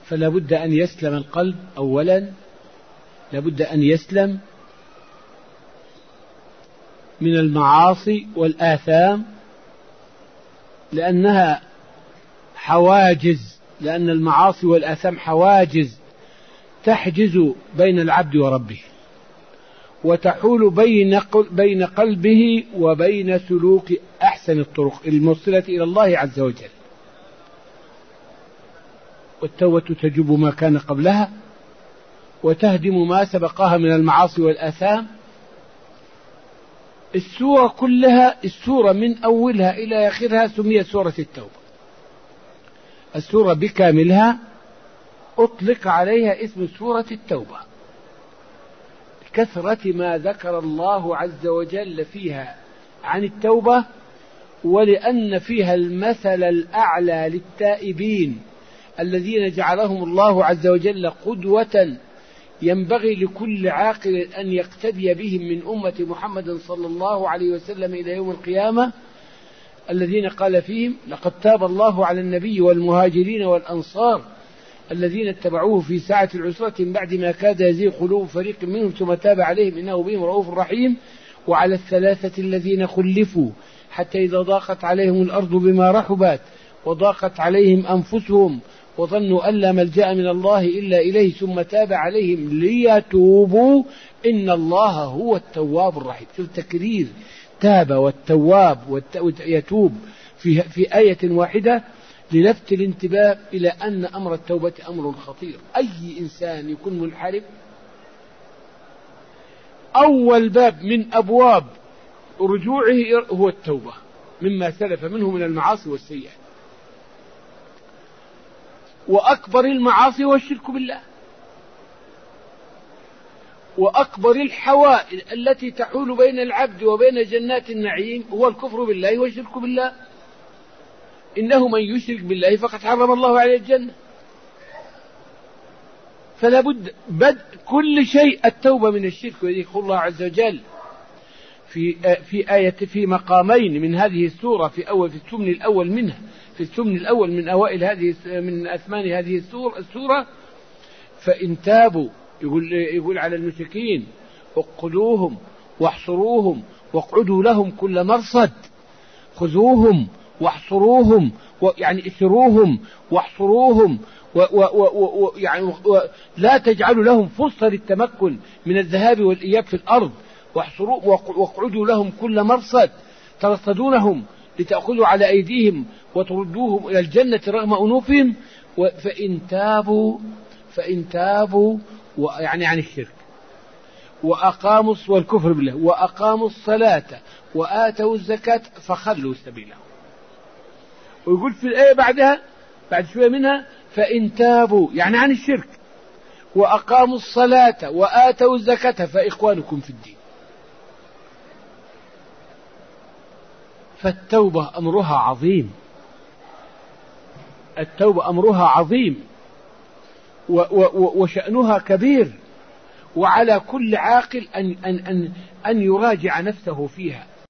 فلا بد أن يسلم القلب أولا، لا بد أن يسلم من المعاصي والآثام، لأنها حواجز، لأن المعاصي والآثام حواجز تحجز بين العبد وربه، وتحول بين قلبه وبين سلوك أحسن الطرق الموصلة إلى الله عز وجل. والتوبة تجب ما كان قبلها وتهدم ما سبقها من المعاصي والآثام. السورة كلها، السورة من أولها إلى آخرها سميت سورة التوبة. السورة بكاملها أطلق عليها اسم سورة التوبة، كثرة ما ذكر الله عز وجل فيها عن التوبة، ولأن فيها المثل الأعلى للتائبين الذين جعلهم الله عز وجل قدوة ينبغي لكل عاقل أن يقتدي بهم من أمة محمد صلى الله عليه وسلم إلى يوم القيامة، الذين قال فيهم: لقد تاب الله على النبي والمهاجرين والأنصار الذين اتبعوه في ساعة العسرة من بعد ما كاد يزيغ قلوب فريق منهم ثم تاب عليهم إنه بهم رؤوف رحيم، وعلى الثلاثة الذين خلفوا حتى إذا ضاقت عليهم الأرض بما رحبت وضاقت عليهم أنفسهم وظنوا أن لا ملجأ من الله إلا إليه ثم تاب عليهم ليتوبوا إن الله هو التواب الرحيم. في التكرير تاب والتواب يتوب في آية واحدة للفت الانتباه إلى أن أمر التوبة أمر خطير. أي إنسان يكون منحرف أول باب من أبواب رجوعه هو التوبة مما سلف منه من المعاصي والسيئات. وأكبر المعاصي هو الشرك بالله، وأكبر الحوائل التي تحول بين العبد وبين جنات النعيم هو الكفر بالله والشرك بالله. إنه من يشرك بالله فقد حرم الله عليه الجنة. فلا بد بدء كل شيء التوبة من الشرك. ويذكر الله عز وجل في مقامين من هذه السورة، في الثمن الأول منها، في الثمن الأول من أوائل من أثمان هذه السورة: فإن تابوا، يقول على المشركين: اقتلوهم واحصروهم واقعدوا لهم كل مرصد. خذوهم واحصروهم، يعني اسروهم واحصروهم، يعني لا تجعلوا لهم فرصة للتمكن من الذهاب والإياب في الأرض. واقعدوا لهم كل مرصد، ترصدونهم لتأخذوا على أيديهم وتردوهم إلى الجنة رغم أنوفهم. فإن تابوا يعني عن الشرك وأقاموا والكفر بالله وأقاموا الصلاة وآتوا الزكاة فخلوا سبيلهم. ويقول في الآية بعدها بعد شوية منها: فإن تابوا يعني عن الشرك وأقاموا الصلاة وآتوا الزكاة فإخوانكم في الدين. فالتوبة أمرها عظيم، التوبة أمرها عظيم وشأنها كبير، وعلى كل عاقل أن يراجع نفسه فيها.